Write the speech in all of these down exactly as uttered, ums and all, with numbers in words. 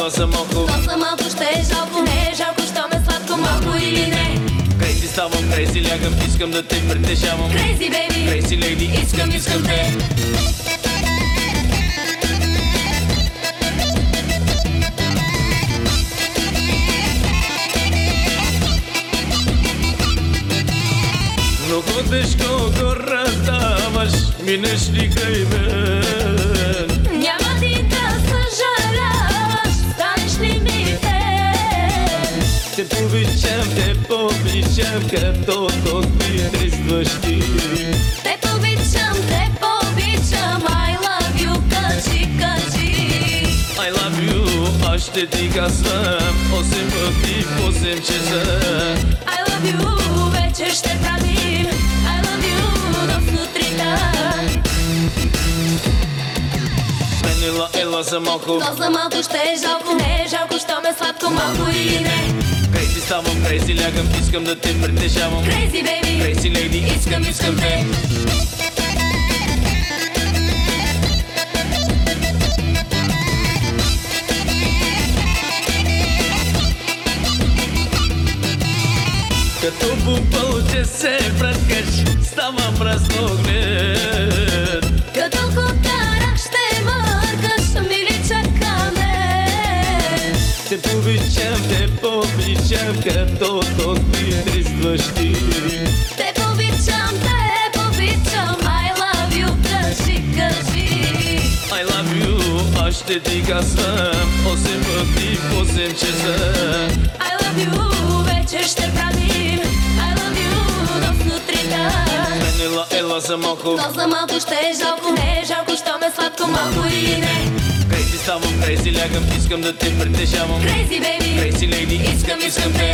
ела за малко. То за малко ще е жалко, не е жалко, що ме сладко, малко или не. Крейзи ставам, крейзи лягам, искам да те притежавам. Crazy baby, Крейзи лейди, искам, искам те. Много тежко го раздаваш, минеш ли край мен? Няма ти да съжаляваш, станеш ли ми фен? Те повичам, те повичам, като отмиристваш ти. Те повичам, те повичам, I love you, кажи, кажи. I love you, аз ще ти казвам, осем пъти в осем часа. I love you, вечер ще правим I love you до сутринта. С мен ела, ела за малко. То за малко ще е жалко, не е жалко, що ме сладко, малко или не. Крейзи ставам, крейзи лягам, искам да те притежавам. Crazy baby, Крейзи лейди, искам, искам те. Като бубълче се пръскаш, ставам разноглед. Като котарак ще мъркаш, мили чакаме. Те повичам, те повичам, като отмиристваш ти. Те повичам, те повичам, I love you, кажи, кажи. I love you, аз ще ти казвам, осем пъти в осем часа. I love you, вечер ще правим I love you до сутринта. Мен ела, ела за малко. То за малко ще е жалко, не е жалко, що ме сладко, малко или не. Крейзи ставам, крейзи лягам, искам да те притежавам. Crazy baby, Крейзи лейди, искам, искам те.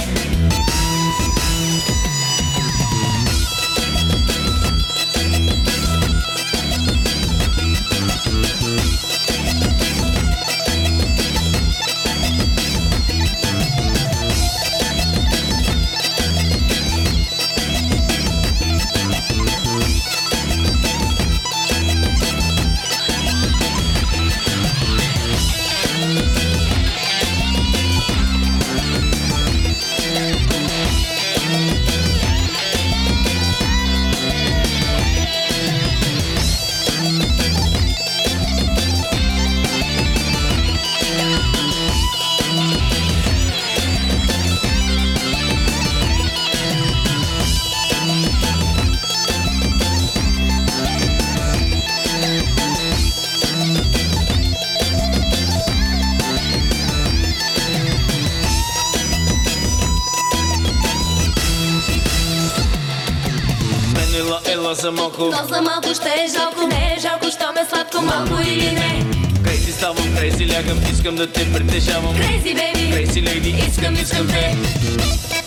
Мен ела, ела за малко. То за малко ще е жалко, не е жалко, що ме сладко, малко или не. Крейзи ставам, крейзи лягам, искам да те притежавам. Crazy baby, Крейзи лейди, искам, искам те.